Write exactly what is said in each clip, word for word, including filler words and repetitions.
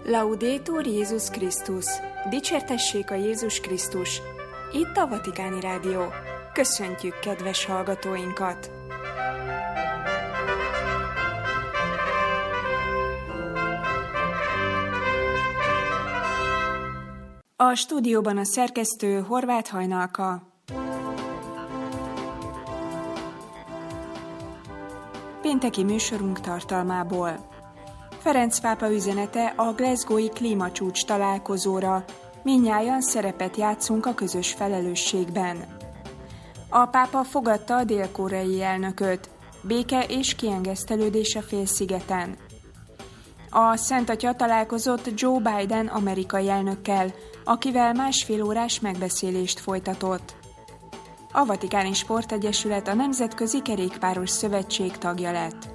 Laudetur Jézus Krisztus! Dicsértessék a Jézus Krisztus! Itt a Vatikáni Rádió. Köszöntjük kedves hallgatóinkat! A stúdióban a szerkesztő Horváth Hajnalka. Pénteki műsorunk tartalmából. Ferenc pápa üzenete a glasgowi klímacsúcs találkozóra. Mindnyájan szerepet játszunk a közös felelősségben. A pápa fogadta a dél-koreai elnököt. Béke és kiengesztelődés a félszigeten. A Szent Atya találkozott Joe Biden amerikai elnökkel, akivel másfél órás megbeszélést folytatott. A Vatikáni Sportegyesület a Nemzetközi Kerékpáros Szövetség tagja lett.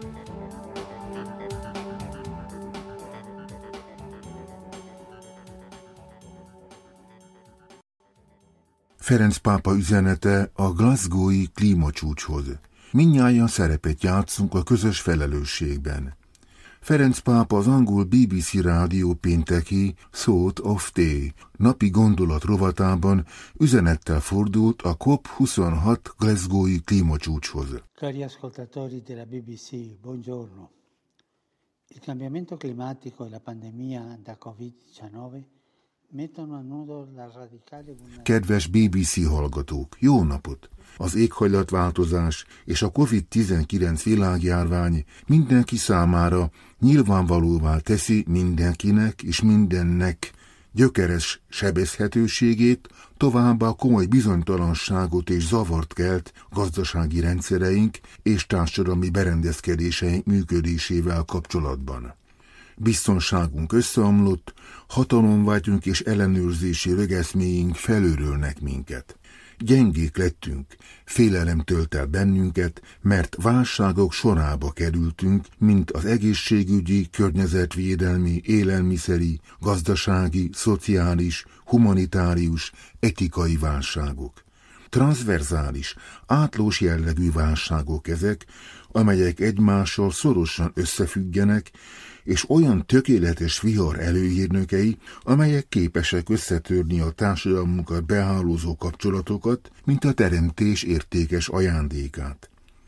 Ferenc pápa üzenete a glasgowi klímacsúcshoz. Mindnyájan szerepet játszunk a közös felelősségben. Ferenc pápa az angol bé bé cé rádió pénteki Thought of Day napi gondolat rovatában üzenettel fordult a cop huszonhat glasgowi klímacsúcshoz. Cari ascoltatori della bé bé cé, buongiorno. Il cambiamento climatico e la pandemia da covid diciannove mettono a nudo la radicale... Kedves bé bé cé hallgatók, jó napot! Az éghajlatváltozás és a kovid tizenkilenc világjárvány mindenki számára nyilvánvalóvá teszi mindenkinek és mindennek gyökeres sebezhetőségét, továbbá komoly bizonytalanságot és zavart kelt gazdasági rendszereink és társadalmi berendezkedéseink működésével kapcsolatban. Biztonságunk összeomlott, hatalomvágyunk és ellenőrzési rögeszméink felőrölnek minket. Gyengék lettünk, félelem tölt el bennünket, mert válságok sorába kerültünk, mint az egészségügyi, környezetvédelmi, élelmiszeri, gazdasági, szociális, humanitárius, etikai válságok. Transzverzális, átlós jellegű válságok ezek, amelyek egymással szorosan összefüggenek, és olyan tökéletes vihar előhírnökei, amelyek képesek összetörni a társadalmunkat behálózó kapcsolatokat, mint a teremtés értékes ajándékát.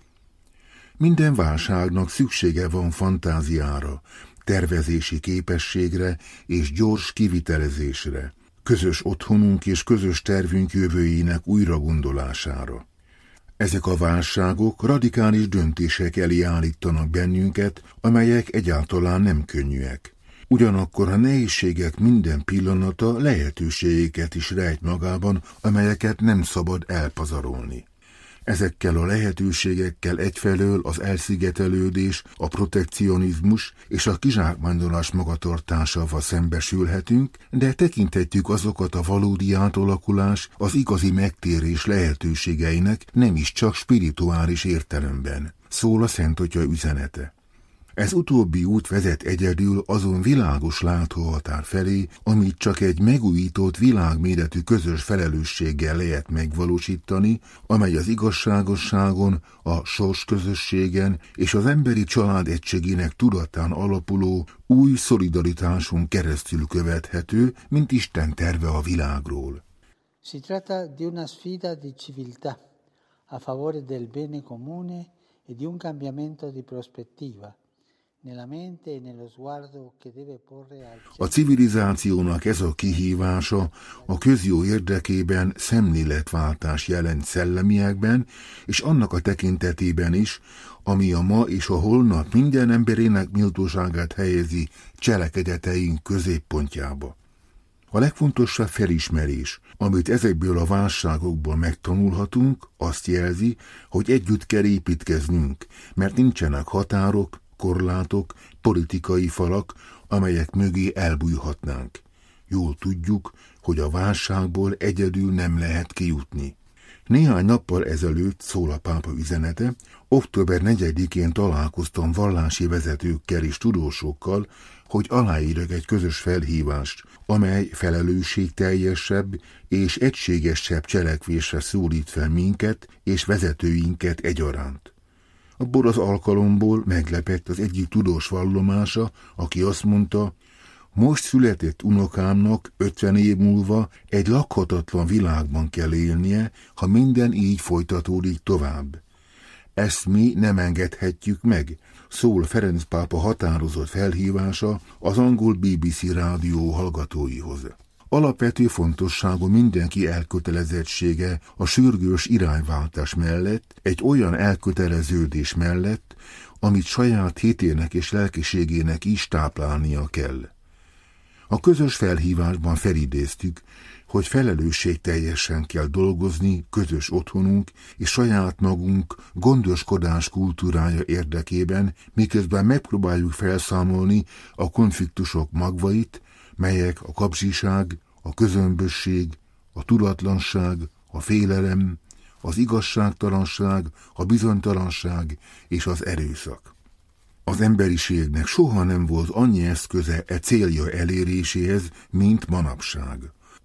Minden válságnak szüksége van fantáziára, tervezési képességre és gyors kivitelezésre, közös otthonunk és közös tervünk jövőjének újragondolására. Ezek a válságok radikális döntések elé állítanak bennünket, amelyek egyáltalán nem könnyűek. Ugyanakkor a nehézségek minden pillanata lehetőségeket is rejt magában, amelyeket nem szabad elpazarolni. Ezekkel a lehetőségekkel egyfelől az elszigetelődés, a protekcionizmus és a kizsákmányolás magatartásával szembesülhetünk, de tekinthetjük azokat a valódi átalakulás, az igazi megtérés lehetőségeinek nem is csak spirituális értelemben, szól a Szent Atya üzenete. Ez utóbbi út vezet egyedül azon világos látóhatár felé, amit csak egy megújított világméretű közös felelősséggel lehet megvalósítani, amely az igazságosságon, a sorsközösségen és az emberi család egységének tudatán alapuló új szolidaritáson keresztül követhető, mint Isten terve a világról. Si tratta di una sfida di civiltà a favore del bene comune e di un cambiamento di prospettiva. A civilizációnak ez a kihívása a közjó érdekében szemléletváltás jelent szellemiekben, és annak a tekintetében is, ami a ma és a holnap minden emberének méltóságát helyezi cselekedeteink középpontjába. A legfontosabb felismerés, amit ezekből a válságokból megtanulhatunk, azt jelzi, hogy együtt kell építkeznünk, mert nincsenek határok, korlátok, politikai falak, amelyek mögé elbújhatnánk. Jól tudjuk, hogy a válságból egyedül nem lehet kijutni. Néhány nappal ezelőtt, szól a pápa üzenete, október negyedikén találkoztam vallási vezetőkkel és tudósokkal, hogy aláírjak egy közös felhívást, amely felelősségteljesebb és egységesebb cselekvésre szólít fel minket és vezetőinket egyaránt. Abból az alkalomból meglepett az egyik tudós vallomása, aki azt mondta, Most született unokámnak ötven év múlva egy lakhatatlan világban kell élnie, ha minden így folytatódik tovább. Ezt mi nem engedhetjük meg, szól Ferenc pápa határozott felhívása az angol bé bé cé rádió hallgatóihoz. Alapvető fontosságú mindenki elkötelezettsége a sürgős irányváltás mellett, egy olyan elköteleződés mellett, amit saját hitének és lelkiségének is táplálnia kell. A közös felhívásban felidéztük, hogy felelősségteljesen kell dolgozni közös otthonunk és saját magunk gondoskodás kultúrája érdekében, miközben megpróbáljuk felszámolni a konfliktusok magvait, melyek a kapzsiság, a közömbösség, a tudatlanság, a félelem, az igazságtalanság, a bizonytalanság és az erőszak. Az emberiségnek soha nem volt annyi eszköze e célja eléréséhez, mint manapság.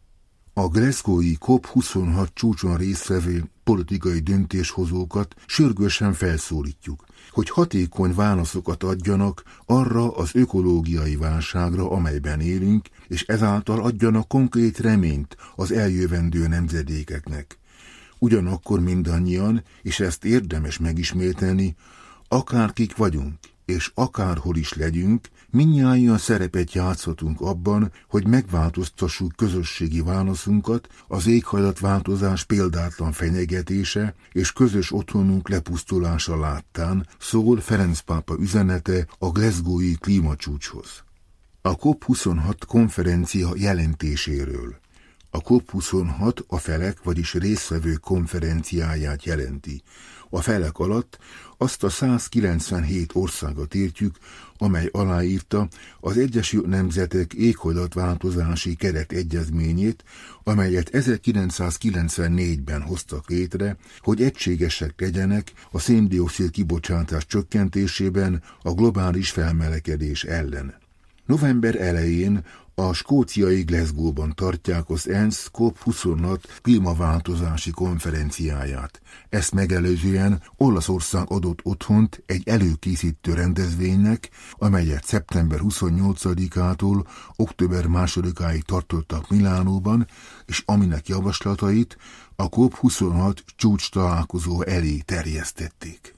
A glasgowi COP huszonhat csúcson résztvevő politikai döntéshozókat sürgősen felszólítjuk, hogy hatékony válaszokat adjanak arra az ökológiai válságra, amelyben élünk, és ezáltal adjanak konkrét reményt az eljövendő nemzedékeknek. Ugyanakkor mindannyian, és ezt érdemes megismételni, akárkik vagyunk, és akárhol is legyünk, mindnyájan szerepet játszhatunk abban, hogy megváltoztassuk közösségi válaszunkat az éghajlatváltozás példátlan fenyegetése és közös otthonunk lepusztulása láttán, szól Ferenc pápa üzenete a glasgowi klímacsúcshoz. A COP huszonhat konferencia jelentéséről. A COP huszonhat a felek, vagyis résztvevők konferenciáját jelenti. A felek alatt azt a százkilencvenhét országot értjük, amely aláírta az Egyesült Nemzetek éghajlatváltozási keretegyezményét, amelyet ezerkilencszázkilencvennégyben hoztak létre, hogy egységesek legyenek a szén-dioxid kibocsátás csökkentésében a globális felmelegedés ellen. November elején a skóciai Glasgowban tartják az ENSZ COP huszonhat klímaváltozási konferenciáját. Ezt megelőzően Olaszország adott otthont egy előkészítő rendezvénynek, amelyet szeptember huszonnyolcadikától október másodikáig tartottak Milánóban, és aminek javaslatait a COP huszonhat csúcs találkozó elé terjesztették.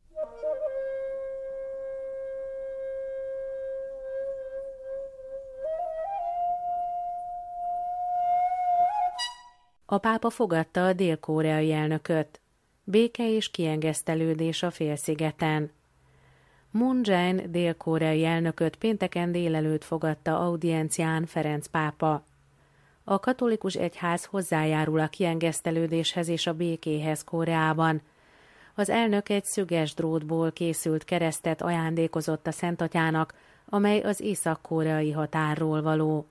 A pápa fogadta a dél-koreai elnököt. Béke és kiengesztelődés a félszigeten. Moon Jae-in dél-koreai elnököt pénteken délelőtt fogadta audiencián Ferenc pápa. A katolikus egyház hozzájárul a kiengesztelődéshez és a békéhez Koreában. Az elnök egy szöges drótból készült keresztet ajándékozott a Szentatyának, amely az észak-koreai határról való.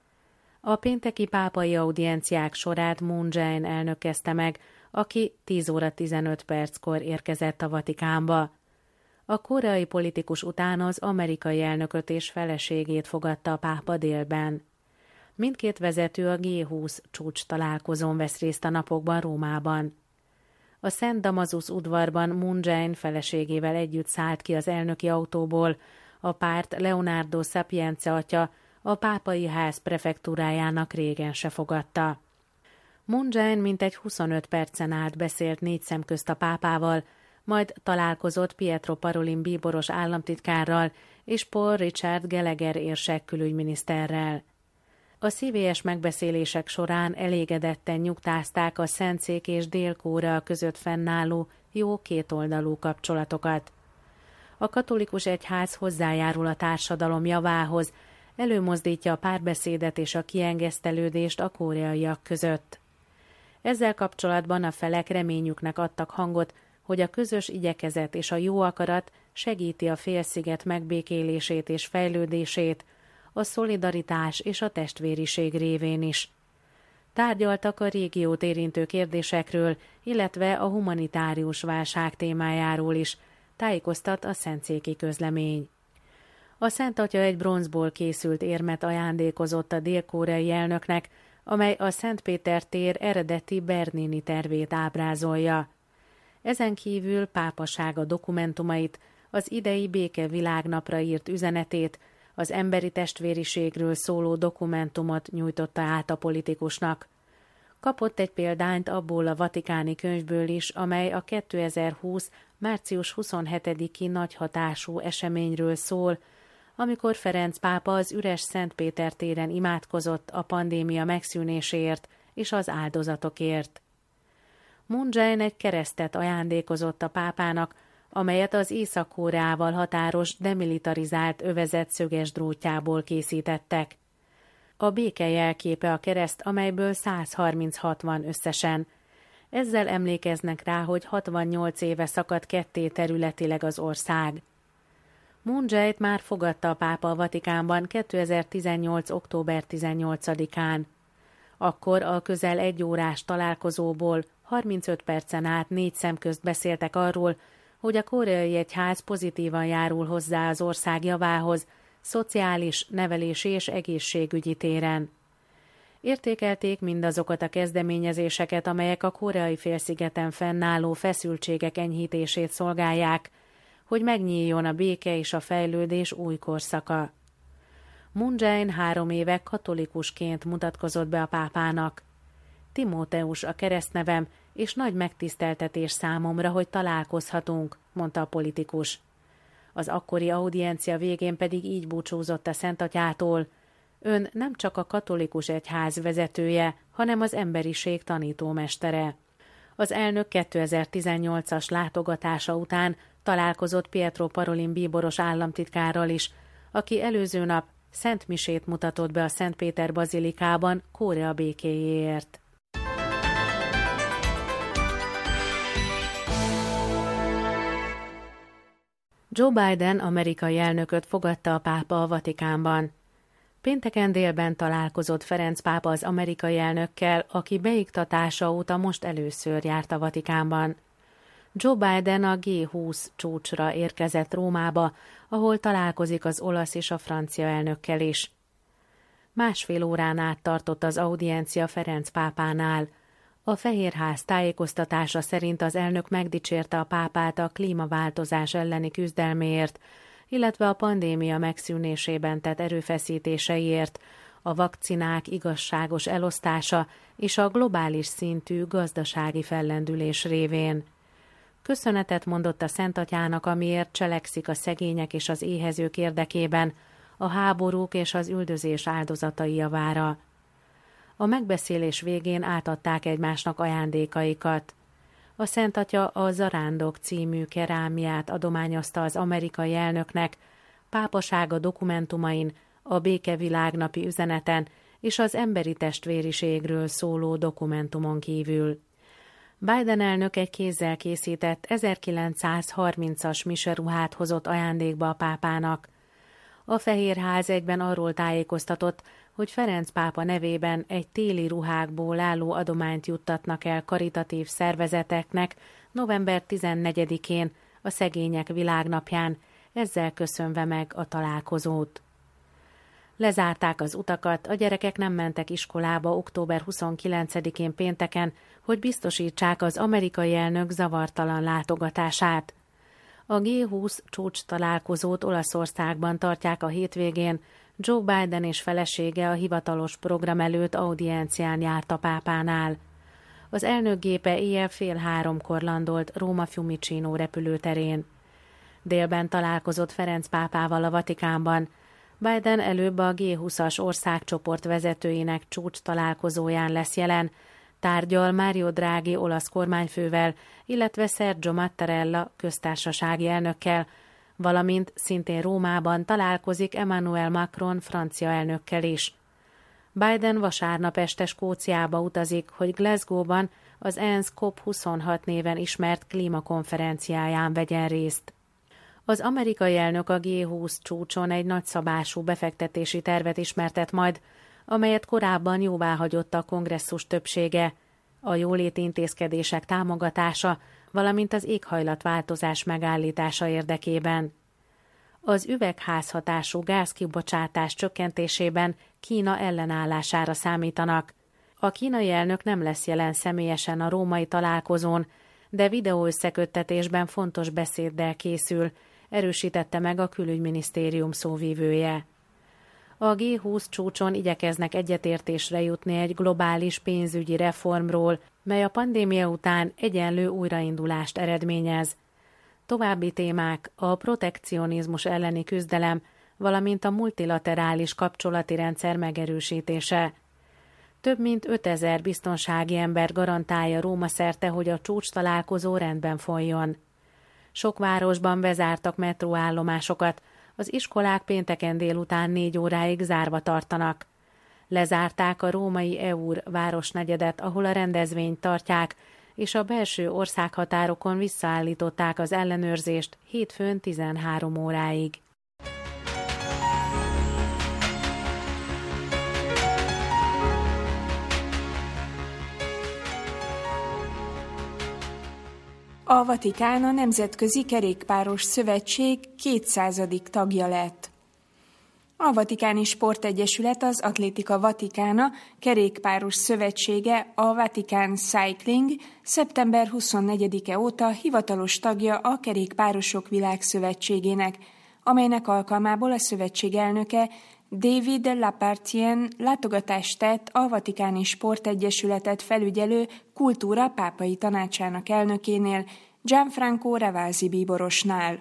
A pénteki pápai audienciák sorát Moon Jae-in elnök kezdte meg, aki tíz óra tizenöt perckor érkezett a Vatikánba. A koreai politikus után az amerikai elnököt és feleségét fogadta a pápa délben. Mindkét vezető a gé húsz csúcs találkozón vesz részt a napokban Rómában. A Szent Damasus udvarban Moon Jae-in feleségével együtt szállt ki az elnöki autóból, a párt Leonardo Sapienza atya a pápai ház prefektúrájának régen se fogadta. Moon Jae-in mintegy huszonöt percen át beszélt négy szem közt a pápával, majd találkozott Pietro Parolin bíboros államtitkárral és Paul Richard Gallagher érsek külügyminiszterrel. A szívélyes megbeszélések során elégedetten nyugtázták a Szentszék és Dél-Korea között fennálló jó kétoldalú kapcsolatokat. A katolikus egyház hozzájárul a társadalom javához, előmozdítja a párbeszédet és a kiengesztelődést a koreaiak között. Ezzel kapcsolatban a felek reményüknek adtak hangot, hogy a közös igyekezet és a jó akarat segíti a félsziget megbékélését és fejlődését, a szolidaritás és a testvériség révén is. Tárgyaltak a régiót érintő kérdésekről, illetve a humanitárius válság témájáról is, tájékoztat a szentszéki közlemény. A Szent Atya egy bronzból készült érmet ajándékozott a dél-koreai elnöknek, amely a Szent Péter tér eredeti Bernini tervét ábrázolja. Ezen kívül pápasága dokumentumait, az idei béke világnapra írt üzenetét, Az emberi testvériségről szóló dokumentumot nyújtotta át a politikusnak. Kapott egy példányt abból a vatikáni könyvből is, amely a kétezer-húsz. március huszonhetediki nagy hatású eseményről szól, amikor Ferenc pápa az üres Szentpéter téren imádkozott a pandémia megszűnéséért és az áldozatokért. Moon Jae-in egy keresztet ajándékozott a pápának, amelyet az Észak-Koreával határos demilitarizált övezet szöges drótjából készítettek. A béke jelképe a kereszt, amelyből száz harminchat van összesen. Ezzel emlékeznek rá, hogy hatvannyolc éve szakadt ketté területileg az ország. Moon Jae-t már fogadta a pápa a Vatikánban kétezer-tizennyolc. október tizennyolcadikán. Akkor a közel egy órás találkozóból harmincöt percen át négy szem közt beszéltek arról, hogy a koreai egyház pozitívan járul hozzá az ország javához, szociális, nevelési és egészségügyi téren. Értékelték mindazokat a kezdeményezéseket, amelyek a koreai félszigeten fennálló feszültségek enyhítését szolgálják, hogy megnyíljon a béke és a fejlődés új korszaka. Moon Jae-in három éve katolikusként mutatkozott be a pápának. Timóteus a keresztnevem, és nagy megtiszteltetés számomra, hogy találkozhatunk, mondta a politikus. Az akkori audiencia végén pedig így búcsúzott a Szentatyától: ön nem csak a katolikus egyház vezetője, hanem az emberiség tanítómestere. Az elnök kétezer-tizennyolcas látogatása után találkozott Pietro Parolin bíboros államtitkárral is, aki előző nap szentmisét mutatott be a Szentpéter bazilikában Korea békéjéért. Joe Biden amerikai elnököt fogadta a pápa a Vatikánban. Pénteken délben találkozott Ferenc pápa az amerikai elnökkel, aki beiktatása óta most először járt a Vatikánban. Joe Biden a gé húsz csúcsra érkezett Rómába, ahol találkozik az olasz és a francia elnökkel is. Másfél órán át tartott az audiencia Ferenc pápánál. A Fehérház tájékoztatása szerint az elnök megdicsérte a pápát a klímaváltozás elleni küzdelméért, illetve a pandémia megszűnésében tett erőfeszítéseiért, a vakcinák igazságos elosztása és a globális szintű gazdasági fellendülés révén. Köszönetet mondott a Szentatyának, amiért cselekszik a szegények és az éhezők érdekében, a háborúk és az üldözés áldozatai javára. A megbeszélés végén átadták egymásnak ajándékaikat. A Szentatya a Zarándok című kerámiát adományozta az amerikai elnöknek, pápasága dokumentumain, a békevilágnapi üzeneten és az emberi testvériségről szóló dokumentumon kívül. Biden elnök egy kézzel készített ezerkilencszázharmincas miseruhát hozott ajándékba a pápának. A Fehérház egyben arról tájékoztatott, hogy Ferenc pápa nevében egy téli ruhákból álló adományt juttatnak el karitatív szervezeteknek november tizennegyedikén, a Szegények Világnapján, ezzel köszönve meg a találkozót. Lezárták az utakat, a gyerekek nem mentek iskolába október huszonkilencedikén pénteken, hogy biztosítsák az amerikai elnök zavartalan látogatását. A gé húsz csúcs találkozót Olaszországban tartják a hétvégén, Joe Biden és felesége a hivatalos program előtt audiencián járt a pápánál. Az elnök gépe éjjel fél háromkor landolt Róma Fiumicino repülőterén. Délben találkozott Ferenc pápával a Vatikánban. Biden előbb a gé húszas országcsoport vezetőinek csúcs találkozóján lesz jelen, tárgyal Mario Draghi olasz kormányfővel, illetve Sergio Mattarella köztársasági elnökkel, valamint szintén Rómában találkozik Emmanuel Macron francia elnökkel is. Biden vasárnap este Skóciába utazik, hogy Glasgow-ban az ENSZ COP huszonhat néven ismert klímakonferenciáján vegyen részt. Az amerikai elnök a gé húsz csúcson egy nagyszabású befektetési tervet ismertet majd, amelyet korábban jóváhagyott a kongresszus többsége, a jóléti intézkedések támogatása, valamint az éghajlatváltozás megállítása érdekében. Az üvegházhatású gázkibocsátás csökkentésében Kína ellenállására számítanak. A kínai elnök nem lesz jelen személyesen a római találkozón, de videóösszeköttetésben fontos beszéddel készül, erősítette meg a külügyminisztérium szóvívője. A gé húsz csúcson igyekeznek egyetértésre jutni egy globális pénzügyi reformról, mely a pandémia után egyenlő újraindulást eredményez. További témák a protekcionizmus elleni küzdelem, valamint a multilaterális kapcsolati rendszer megerősítése. Több mint ötezer biztonsági ember garantálja Róma szerte, hogy a csúcs találkozó rendben folyjon. Sok városban bezártak metróállomásokat, az iskolák pénteken délután négy óráig zárva tartanak. Lezárták a római Eur városnegyedet, ahol a rendezvényt tartják, és a belső országhatárokon visszaállították az ellenőrzést hétfőn tizenhárom óráig. A Vatikán a Nemzetközi Kerékpáros Szövetség kétszázadik tagja lett. A Vatikáni Sportegyesület, az Atlétika Vatikána kerékpáros szövetsége, a Vatican Cycling szeptember huszonnegyedike óta hivatalos tagja a Kerékpárosok Világszövetségének, amelynek alkalmából a szövetség elnöke David Lapartien látogatást tett a Vatikáni Sportegyesületet felügyelő Kultúra pápai tanácsának elnökénél, Gianfranco Ravasi bíborosnál.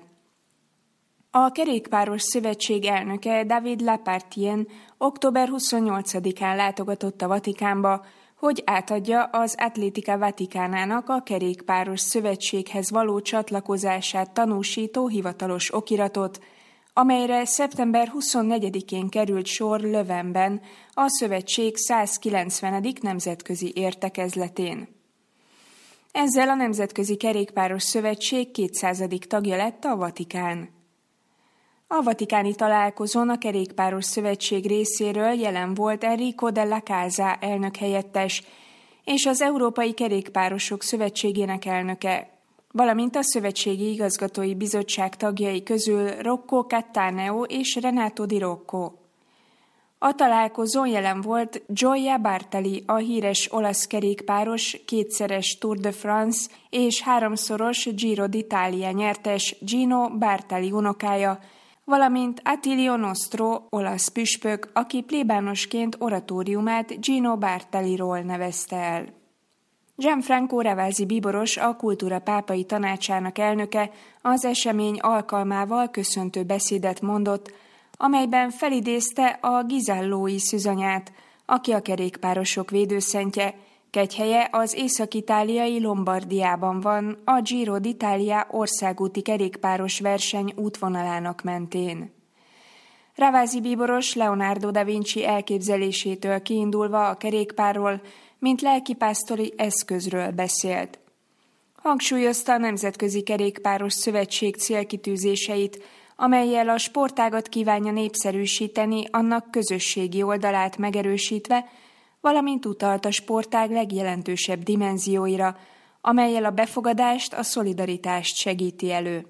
A Kerékpáros Szövetség elnöke David Lapartien október huszonnyolcadikán látogatott a Vatikánba, hogy átadja az Atlética Vatikánának a Kerékpáros Szövetséghez való csatlakozását tanúsító hivatalos okiratot, amelyre szeptember huszonnegyedikén került sor Löwenben, a szövetség százkilencvenedik nemzetközi értekezletén. Ezzel a Nemzetközi Kerékpáros Szövetség kétszázadik tagja lett a Vatikán. A vatikáni találkozón a Kerékpáros Szövetség részéről jelen volt Enrico Della Casa elnökhelyettes és az Európai Kerékpárosok Szövetségének elnöke, valamint a Szövetségi Igazgatói Bizottság tagjai közül Rocco Cattaneo és Renato Di Rocco. A találkozón jelen volt Gioia Bartali, a híres olasz kerékpáros, kétszeres Tour de France és háromszoros Giro d'Italia nyertes Gino Bartali unokája, valamint Attilio Nostro, olasz püspök, aki plébánosként oratóriumát Gino Bartaliról nevezte el. Gianfranco Ravasi bíboros, a Kultúra pápai tanácsának elnöke az esemény alkalmával köszöntő beszédet mondott, amelyben felidézte a Ghisellói szűzanyát, aki a kerékpárosok védőszentje, kegyhelye az észak-itáliai Lombardiában van, a Giro d'Italia országúti kerékpáros verseny útvonalának mentén. Ravasi bíboros Leonardo da Vinci elképzelésétől kiindulva a kerékpárról, mint lelkipásztori eszközről beszélt. Hangsúlyozta a Nemzetközi Kerékpáros Szövetség célkitűzéseit, amellyel a sportágat kívánja népszerűsíteni, annak közösségi oldalát megerősítve, valamint utalt a sportág legjelentősebb dimenzióira, amellyel a befogadást, a szolidaritást segíti elő.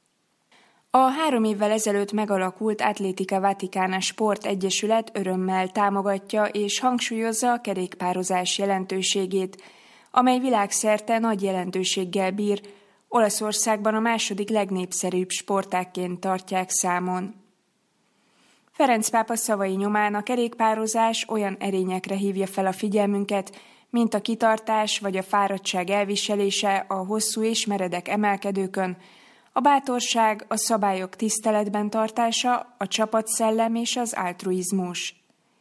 A három évvel ezelőtt megalakult Atlética Vatikána Sportegyesület örömmel támogatja és hangsúlyozza a kerékpározás jelentőségét, amely világszerte nagy jelentőséggel bír, Olaszországban a második legnépszerűbb sportágként tartják számon. Ferenc pápa szavai nyomán a kerékpározás olyan erényekre hívja fel a figyelmünket, mint a kitartás vagy a fáradtság elviselése a hosszú és meredek emelkedőkön, a bátorság, a szabályok tiszteletben tartása, a csapatszellem és az altruizmus.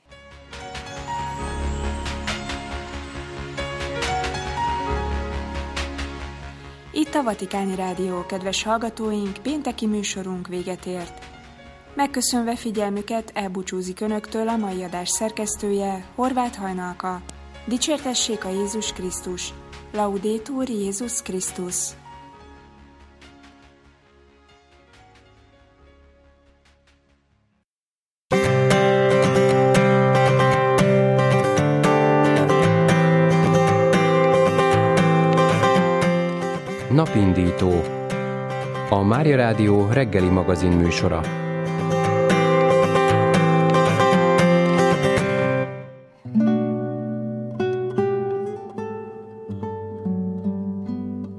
Itt a Vatikáni Rádió, kedves hallgatóink, pénteki műsorunk véget ért. Megköszönve figyelmüket elbúcsúzik önöktől a mai adás szerkesztője, Horváth Hajnalka. Dicsértessék a Jézus Krisztus! Laudetur Jézus Krisztus! Napindító. A Mária Rádió reggeli magazin műsora.